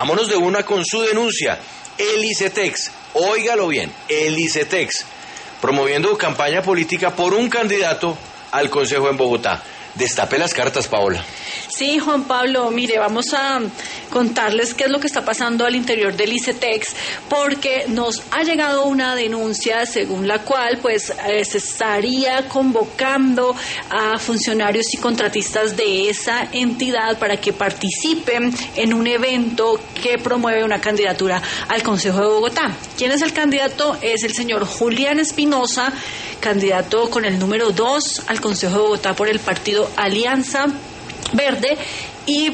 Vámonos de una con su denuncia. El ICETEX, óigalo bien, el ICETEX, promoviendo campaña política por un candidato al Consejo en Bogotá. Destape las cartas, Paola. Sí, Juan Pablo, mire, vamos a contarles qué es lo que está pasando al interior del ICETEX, porque nos ha llegado una denuncia según la cual se estaría convocando a funcionarios y contratistas de esa entidad para que participen en un evento que promueve una candidatura al Consejo de Bogotá. ¿Quién es el candidato? Es el señor Julián Espinosa, candidato con el número 2 al Consejo de Bogotá por el partido Alianza Verde, y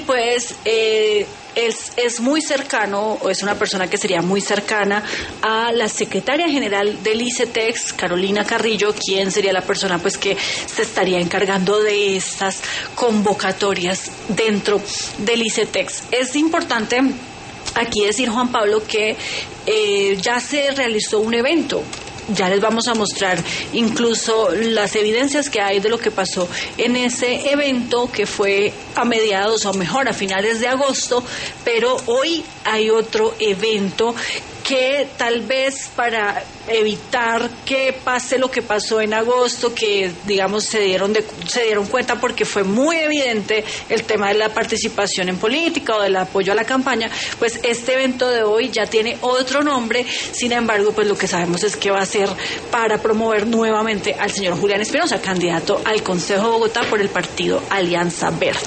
es muy cercano, o es una persona que sería muy cercana a la secretaria general del ICETEX, Carolina Carrillo, quien sería la persona que se estaría encargando de estas convocatorias dentro del ICETEX. Es importante aquí decir, Juan Pablo, que ya se realizó un evento. Ya les vamos a mostrar incluso las evidencias que hay de lo que pasó en ese evento, que fue a mediados, o mejor, a finales de agosto, pero hoy hay otro evento que tal vez, para evitar que pase lo que pasó en agosto, que digamos se dieron cuenta porque fue muy evidente el tema de la participación en política o del apoyo a la campaña, pues este evento de hoy ya tiene otro nombre. Sin embargo, pues lo que sabemos es que va a ser para promover nuevamente al señor Julián Espinosa, candidato al Consejo de Bogotá por el partido Alianza Verde.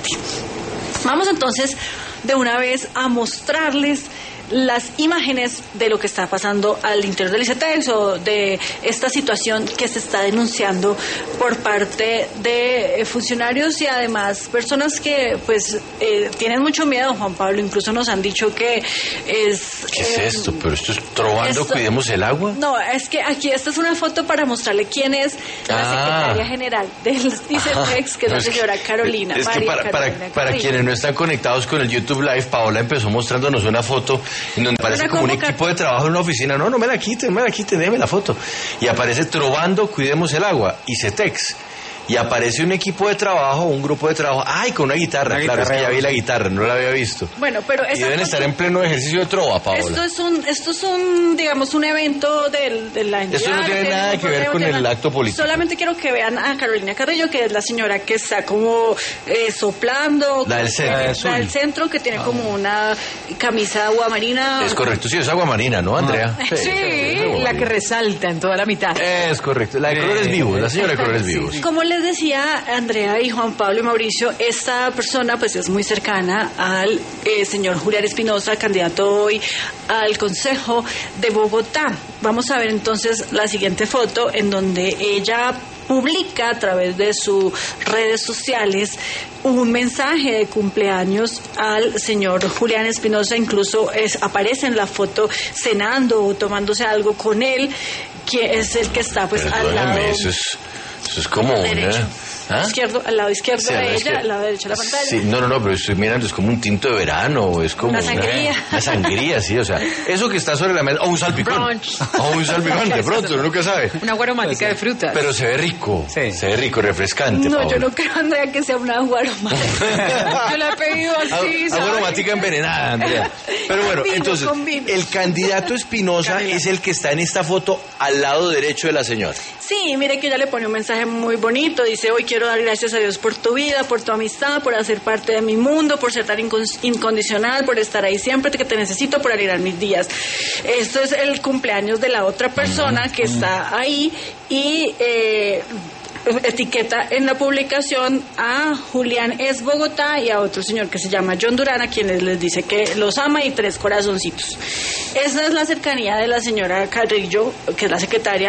Vamos entonces de una vez a mostrarles las imágenes de lo que está pasando al interior del ICETEX, o de esta situación que se está denunciando por parte de funcionarios y además personas que tienen mucho miedo, Juan Pablo. Incluso nos han dicho que es... ¿Qué es esto? ¿Pero esto es Trovando Cuidemos el Agua? No, es que aquí esta es una foto para mostrarle quién es la secretaria general del ICETEX, que es la señora Carolina. Es que para quienes no están conectados con el YouTube Live, Paola empezó mostrándonos una foto en donde parece como un equipo de trabajo en una oficina. No me la quiten, déjeme la foto. Y aparece Trovando Cuidemos el Agua, ICETEX. Y aparece un equipo de trabajo, un grupo de trabajo, con una guitarra, es que ya vi la guitarra, no la había visto. Bueno, pero y deben estar en pleno ejercicio de trova, Paola. Esto es un digamos, un evento de la entidad. Esto no tiene nada que ver con el acto político. Solamente quiero que vean a Carolina Carrillo, que es la señora que está como soplando. La del centro. La del centro, que tiene como una camisa aguamarina. Es correcto, sí, es aguamarina, ¿no, Andrea? Sí, la que resalta en toda la mitad. Es correcto, la de colores vivos, la señora de colores vivos. Como les decía Andrea y Juan Pablo y Mauricio, esta persona es muy cercana al señor Julián Espinosa, candidato hoy al Consejo de Bogotá. Vamos a ver entonces la siguiente foto, en donde ella publica a través de sus redes sociales un mensaje de cumpleaños al señor Julián Espinosa. Incluso aparece en la foto cenando o tomándose algo con él, que es el que está al lado. Eso es como una... Al lado izquierdo de ella, al lado derecho de la pantalla. Sí, no, pero estoy mirando, es como un tinto de verano, es como una sangría. Una sangría, sí, o sea, eso que está sobre la mesa, o un salpicón. Un salpicón, de pronto, uno nunca sabe. Una agua aromática de frutas. Pero se ve rico, refrescante. No, Paola. yo no creo, Andrea, que sea una agua aromática. Yo la he pedido así, agua aromática envenenada, Andrea. Pero bueno, entonces, el candidato Espinosa es el que está en esta foto al lado derecho de la señora. Sí, mire que ella le pone un mensaje muy bonito. Dice: hoy quiero dar gracias a Dios por tu vida, por tu amistad, por hacer parte de mi mundo, por ser tan incondicional, por estar ahí siempre que te necesito, por alegrar mis días. Esto es el cumpleaños de la otra persona que está ahí, y etiqueta en la publicación a Julián es Bogotá y a otro señor que se llama John Durán, a quienes les dice que los ama, y 3 corazoncitos. Esa es la cercanía de la señora Carrillo, que es la secretaria,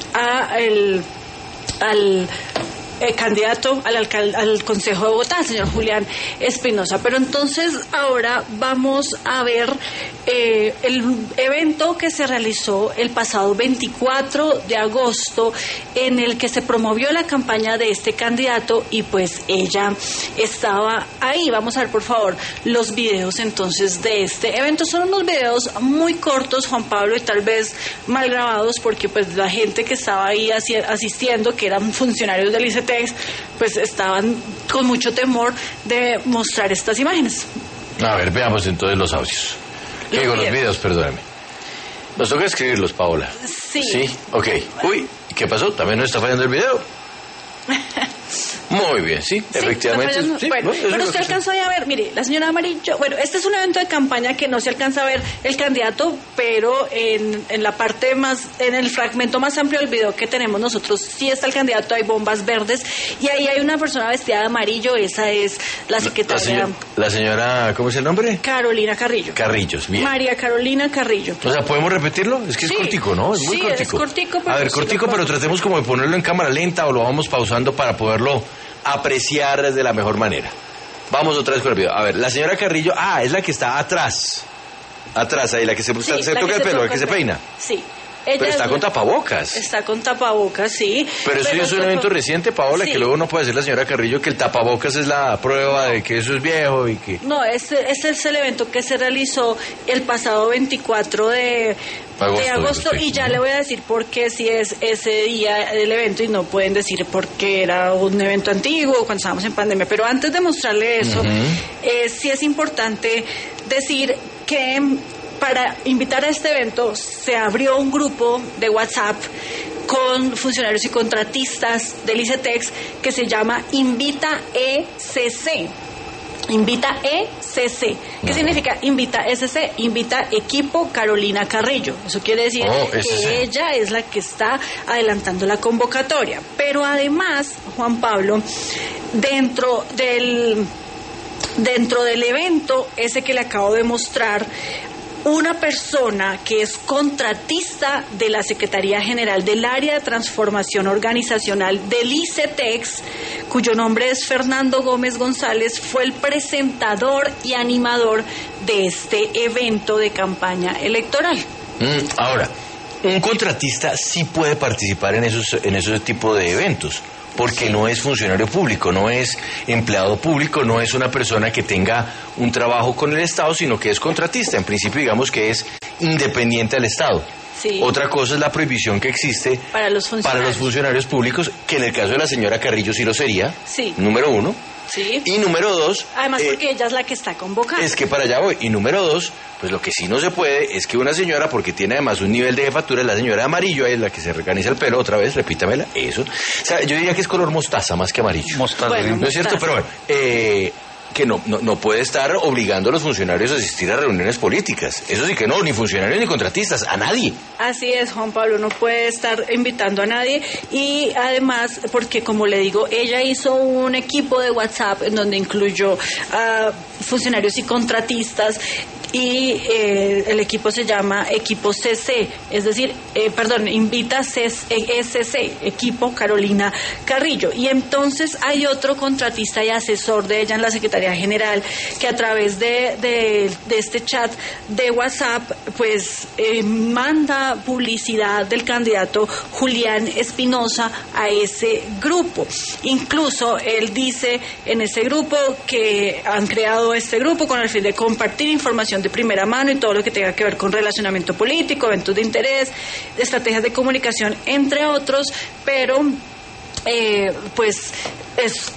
al candidato al Consejo de Bogotá, señor Julián Espinosa. Pero entonces ahora vamos a ver el evento que se realizó el pasado 24 de agosto, en el que se promovió la campaña de este candidato, y ella estaba ahí. Vamos a ver, por favor, los videos entonces de este evento. Son unos videos muy cortos, Juan Pablo, y tal vez mal grabados, porque la gente que estaba ahí asistiendo, que eran funcionarios del ICETEX, estaban con mucho temor de mostrar estas imágenes. A ver, veamos entonces los audios. ¿Qué digo, los videos? Perdóname. Nos toca escribirlos, Paola. Sí. Sí, ok. Uy, ¿qué pasó? ¿También nos está fallando el video? Muy bien, sí, efectivamente. Sí, bueno, pero usted alcanzó a ver, mire, la señora Amarillo, bueno, este es un evento de campaña que no se alcanza a ver el candidato, pero en la parte más, en el fragmento más amplio del video que tenemos nosotros, sí está el candidato, hay bombas verdes, y ahí hay una persona vestida de amarillo, esa es la secretaria. La señora, ¿cómo es el nombre? Carolina Carrillo. Carrillos, bien. María Carolina Carrillo. O sea, ¿podemos repetirlo? Es que es cortico, ¿no? Es muy cortico. Es cortico, pero a ver, cortico, pero tratemos como de ponerlo en cámara lenta o lo vamos pausando para poderlo apreciar de la mejor manera. Vamos otra vez con el video. A ver, la señora Carrillo, es la que está atrás. Atrás, ahí, la que se toca el pelo, la que se peina. Sí. Pero está con tapabocas. Está con tapabocas, sí. Pero eso es un evento reciente, Paola, sí. Que luego no puede decir la señora Carrillo que el tapabocas es la prueba de que eso es viejo y que... No, este es el evento que se realizó el pasado 24 de agosto y ya le voy a decir por qué si es ese día del evento y no pueden decir por qué era un evento antiguo cuando estábamos en pandemia. Pero antes de mostrarle eso, sí es importante decir que... Para invitar a este evento se abrió un grupo de WhatsApp con funcionarios y contratistas del ICETEX que se llama Invita ECC. Invita ECC. ¿Qué significa Invita ECC? Invita Equipo Carolina Carrillo. Eso quiere decir que ella es la que está adelantando la convocatoria. Pero además, Juan Pablo, dentro del evento ese que le acabo de mostrar, una persona que es contratista de la Secretaría General del Área de Transformación Organizacional del ICETEX, cuyo nombre es Fernando Gómez González, fue el presentador y animador de este evento de campaña electoral. Ahora, un contratista sí puede participar en esos tipos de eventos, porque no es funcionario público, no es empleado público, no es una persona que tenga un trabajo con el Estado, sino que es contratista. En principio, digamos que es independiente del Estado. Sí. Otra cosa es la prohibición que existe para los funcionarios públicos, que en el caso de la señora Carrillo sí lo sería, número uno. Sí. Y número dos... Además, porque ella es la que está convocando. Es que para allá voy. Y número dos, pues lo que sí no se puede es que una señora, porque tiene además un nivel de jefatura, la señora de amarillo, es la que se organiza el pelo, otra vez, repítamela, eso. O sea, yo diría que es color mostaza más que amarillo. Mostaza. Bueno, ¿no es cierto? Pero bueno, que no puede estar obligando a los funcionarios a asistir a reuniones políticas. Eso sí que no, ni funcionarios ni contratistas, a nadie. Así es, Juan Pablo, no puede estar invitando a nadie y además, porque como le digo, ella hizo un equipo de WhatsApp en donde incluyó a funcionarios y contratistas y el equipo se llama Equipo CC, es decir, Invita ECC, Equipo Carolina Carrillo. Y entonces hay otro contratista y asesor de ella en la Secretaría General que a través de este chat de WhatsApp pues manda publicidad del candidato Julián Espinosa a ese grupo. Incluso él dice en ese grupo que han creado este grupo con el fin de compartir información de primera mano y todo lo que tenga que ver con relacionamiento político, eventos de interés, estrategias de comunicación, entre otros, pero pues es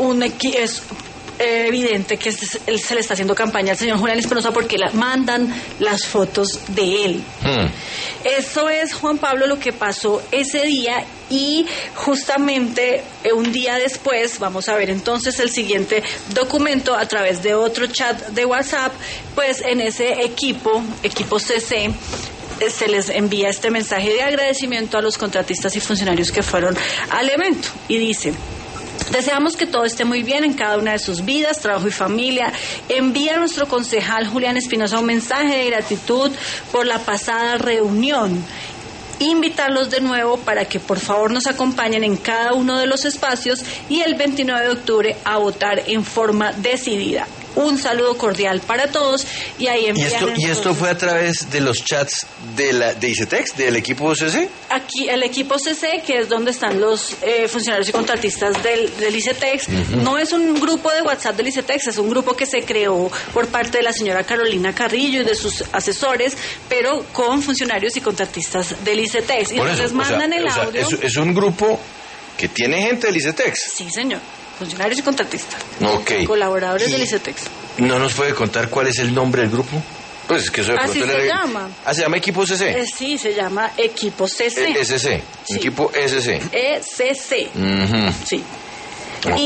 evidente que se le está haciendo campaña al señor Julián Espinosa porque mandan las fotos de él. Eso es, Juan Pablo, lo que pasó ese día y justamente un día después vamos a ver entonces el siguiente documento a través de otro chat de WhatsApp, pues en ese equipo CC se les envía este mensaje de agradecimiento a los contratistas y funcionarios que fueron al evento y dice: deseamos que todo esté muy bien en cada una de sus vidas, trabajo y familia. Envía a nuestro concejal Julián Espinosa un mensaje de gratitud por la pasada reunión. Invitarlos de nuevo para que por favor nos acompañen en cada uno de los espacios y el 29 de octubre a votar en forma decidida. Un saludo cordial para todos y ahí envían. ¿Y esto fue a través de los chats de ICETEX, del equipo CC? Aquí el equipo CC, que es donde están los funcionarios y contratistas del ICETEX, no es un grupo de WhatsApp del ICETEX, es un grupo que se creó por parte de la señora Carolina Carrillo y de sus asesores, pero con funcionarios y contratistas del ICETEX. Y entonces mandan el audio. Es un grupo que tiene gente del ICETEX. Sí, señor. Funcionarios y contratistas. Okay. Colaboradores del ICETEX. ¿No nos puede contar cuál es el nombre del grupo? Pues es que eso de Así pronto se llama. ¿Se llama equipo CC? Sí, se llama equipo CC. SC, Sí. equipo SC. ECC. Sí. Okay.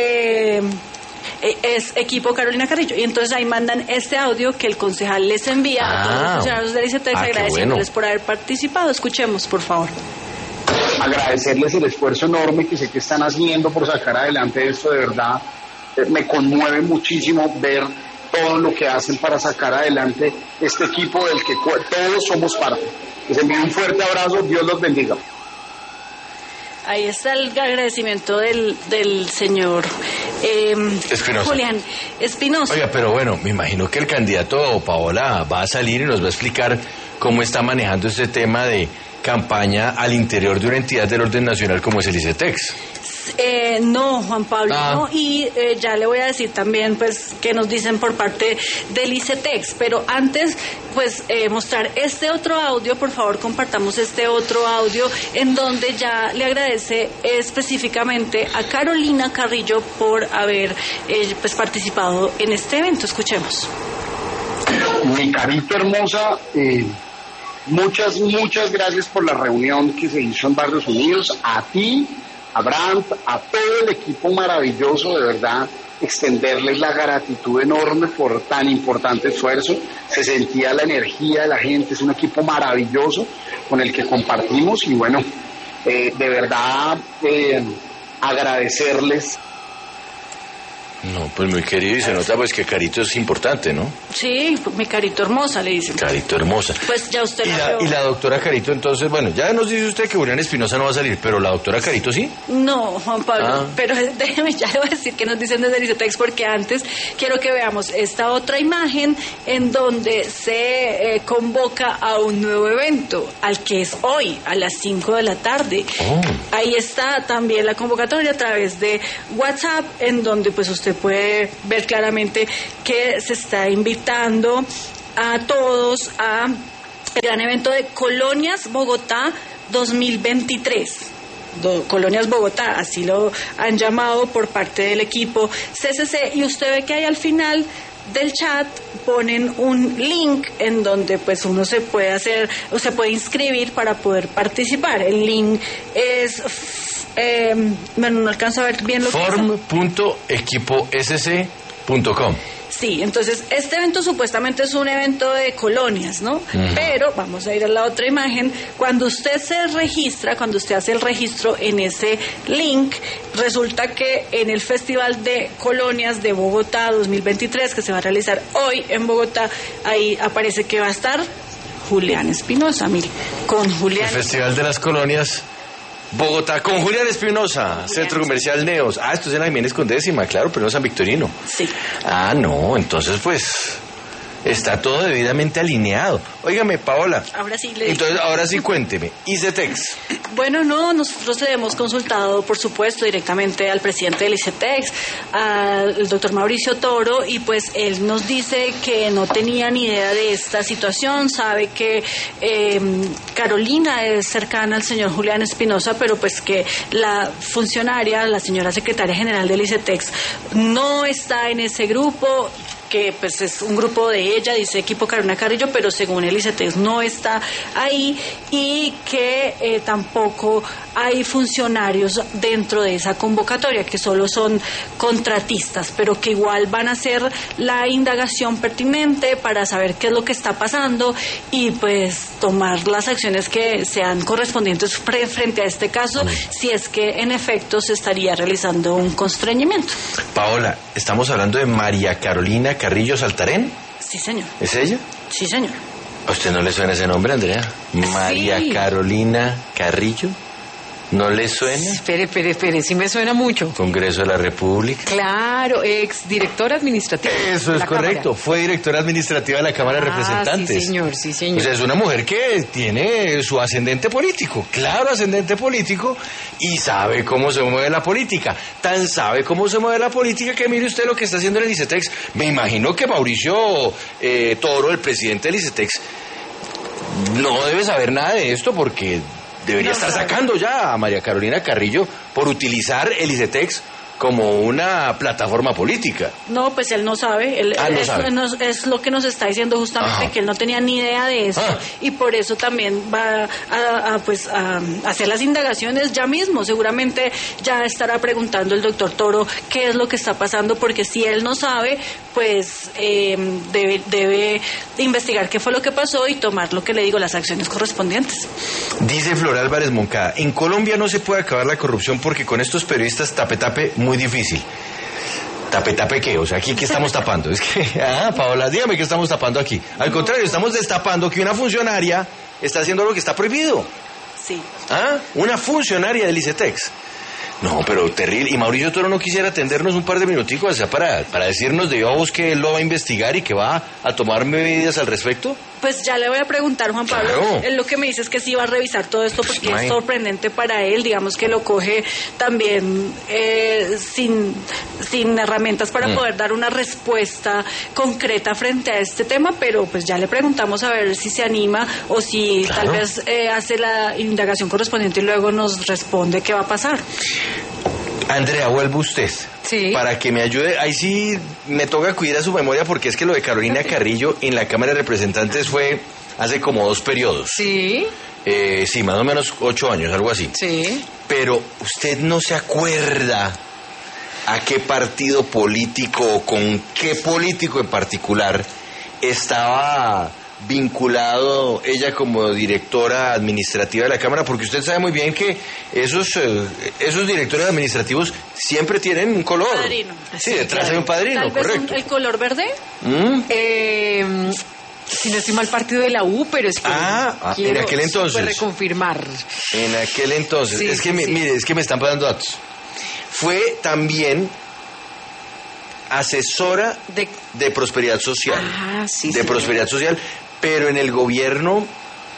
Y es equipo Carolina Carrillo. Y entonces ahí mandan este audio que el concejal les envía a todos los funcionarios del ICETEX agradeciéndoles por haber participado. Escuchemos, por favor. Agradecerles el esfuerzo enorme que sé que están haciendo por sacar adelante esto, de verdad. Me conmueve muchísimo ver todo lo que hacen para sacar adelante este equipo del que todos somos parte. Les envío un fuerte abrazo, Dios los bendiga. Ahí está el agradecimiento del señor Julián Espinosa. Oiga, pero bueno, me imagino que el candidato Paola va a salir y nos va a explicar cómo está manejando este tema de campaña al interior de una entidad del orden nacional como es el ICETEX. No, Juan Pablo, no, y ya le voy a decir también pues que nos dicen por parte del ICETEX, pero antes pues mostrar este otro audio, por favor compartamos este otro audio en donde ya le agradece específicamente a Carolina Carrillo por haber pues participado en este evento. Escuchemos. Mi carito hermosa, muchas gracias por la reunión que se hizo en Barrios Unidos, a ti, a Brandt, a todo el equipo maravilloso, de verdad, extenderles la gratitud enorme por tan importante esfuerzo. Se sentía la energía de la gente, es un equipo maravilloso con el que compartimos y bueno, de verdad agradecerles. No, pues muy querido, y se nota pues que Carito es importante, ¿no? Sí, mi Carito hermosa, le dicen. Carito hermosa. Pues ya usted la y la doctora Carito, entonces, bueno, ya nos dice usted que Julián Espinosa no va a salir, pero la doctora Carito sí. No, Juan Pablo, pero déjeme, ya le voy a decir que nos dicen desde el ICETEX, porque antes quiero que veamos esta otra imagen en donde se convoca a un nuevo evento, al que es hoy, a las 5 de la tarde. Ahí está también la convocatoria a través de WhatsApp, en donde pues usted puede ver claramente que se está invitando a todos a el gran evento de Colonias Bogotá 2023. Colonias Bogotá, así lo han llamado por parte del equipo CCC, y usted ve que ahí al final del chat ponen un link en donde pues uno se puede inscribir para poder participar. El link es bueno, no alcanzo a ver bien lo que form.equiposc.com. Sí, entonces este evento supuestamente es un evento de colonias, ¿no? Pero vamos a ir a la otra imagen. Cuando usted se registra, cuando usted hace el registro en ese link, resulta que en el Festival de Colonias de Bogotá 2023, que se va a realizar hoy en Bogotá, ahí aparece que va a estar Julián Espinosa, mire, con Julián. El Festival de las Colonias Bogotá, con Julián Espinosa, Centro Comercial Neos. Esto es en la Jiménez con décima, claro, pero no San Victorino. Sí. No, entonces pues está todo debidamente alineado. Óigame, Paola. Ahora sí Entonces, ahora sí cuénteme, ICETEX. Bueno, no, nosotros le hemos consultado, por supuesto, directamente al presidente del ICETEX, al doctor Mauricio Toro, y pues él nos dice que no tenía ni idea de esta situación, sabe que Carolina es cercana al señor Julián Espinosa, pero pues que la funcionaria, la señora secretaria general del ICETEX, no está en ese grupo, que pues es un grupo de ella, dice equipo Carolina Carrillo, pero según el ICETEX no está ahí, y que tampoco hay funcionarios dentro de esa convocatoria, que solo son contratistas, pero que igual van a hacer la indagación pertinente para saber qué es lo que está pasando y pues tomar las acciones que sean correspondientes frente a este caso, si es que en efecto se estaría realizando un constreñimiento. Paola, estamos hablando de María Carolina Carrillo Saltarén. Sí, señor. ¿Es ella? Sí, señor. ¿A usted no le suena ese nombre, Andrea? María Carolina Carrillo. ¿No le suena? Espere, sí me suena mucho. Congreso de la República. Claro, ex directora administrativa. Eso es correcto, Cámara. Fue directora administrativa de la Cámara de Representantes. Sí, señor. O sea, es una mujer que tiene su ascendente político, claro ascendente político, y sabe cómo se mueve la política. Tan sabe cómo se mueve la política que mire usted lo que está haciendo en el ICETEX. Me imagino que Mauricio Toro, el presidente del ICETEX, no debe saber nada de esto porque debería estar sacando ya a María Carolina Carrillo por utilizar el ICETEX como una plataforma política. No, pues él no sabe. Es lo que nos está diciendo justamente, que él no tenía ni idea de eso y por eso también va a hacer las indagaciones ya mismo. Seguramente ya estará preguntando el doctor Toro qué es lo que está pasando, porque si él no sabe, pues debe investigar qué fue lo que pasó y tomar las acciones correspondientes. Dice Flor Álvarez Moncada, en Colombia no se puede acabar la corrupción porque con estos periodistas tape muy difícil. ¿Tape qué? O sea, ¿aquí qué estamos tapando? Es que, Paola, dígame qué estamos tapando aquí. Al contrario, estamos destapando que una funcionaria está haciendo lo que está prohibido. Sí. Una funcionaria del ICETEX. No, pero terrible. ¿Y Mauricio Toro no quisiera atendernos un par de minuticos, o sea, para decirnos de vos que él lo va a investigar y que va a tomar medidas al respecto? Pues ya le voy a preguntar, Juan Pablo. Claro. Él lo que me dice es que sí va a revisar todo esto porque es sorprendente para él, digamos que lo coge también sin herramientas para poder dar una respuesta concreta frente a este tema, pero pues ya le preguntamos a ver si se anima o si tal vez hace la indagación correspondiente y luego nos responde qué va a pasar. Andrea, vuelve usted. Sí. Para que me ayude. Ahí sí me toca cuidar su memoria porque es que lo de Carolina Carrillo en la Cámara de Representantes fue hace como 2 periodos. Sí. Sí, más o menos 8 años, algo así. Sí. Pero usted no se acuerda a qué partido político o con qué político en particular estaba vinculado ella como directora administrativa de la Cámara, porque usted sabe muy bien que esos directores administrativos siempre tienen un color. Padrino. Sí, detrás hay un padrino, ¿Tal vez correcto. el color verde? Si no estoy mal, partido de la U, pero es que en aquel entonces. Reconfirmar. En aquel entonces. Sí, es que mire, es que me están dando datos. Fue también asesora de prosperidad social. Prosperidad social, pero en el gobierno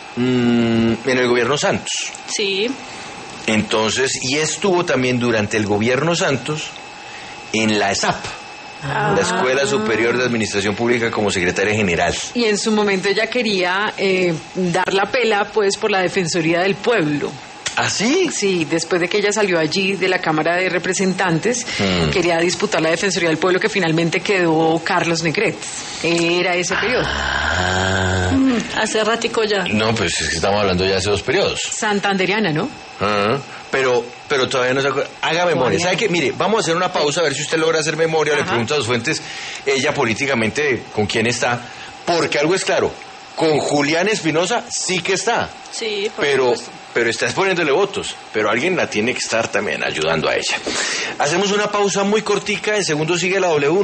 Santos. Sí. Entonces, y estuvo también durante el gobierno Santos en la ESAP, la Escuela Superior de Administración Pública, como secretaria general. Y en su momento ella quería dar la pela pues por la Defensoría del Pueblo. ¿Ah, sí? Sí, después de que ella salió allí de la Cámara de Representantes, quería disputar la Defensoría del Pueblo, que finalmente quedó Carlos Negret. Era ese periodo. Hace ratico ya. No, pues es que estamos hablando ya hace 2 periodos. Santanderiana, ¿no? Pero todavía no se acuerda. Haga memoria. ¿Sabe qué? Mire, vamos a hacer una pausa a ver si usted logra hacer memoria. Le pregunto a sus fuentes, ella políticamente, ¿con quién está? Porque algo es claro, con Julián Espinosa sí que está. Sí, por supuesto. Pero está poniéndole votos, pero alguien la tiene que estar también ayudando a ella. Hacemos una pausa muy cortica, en segundos sigue la W.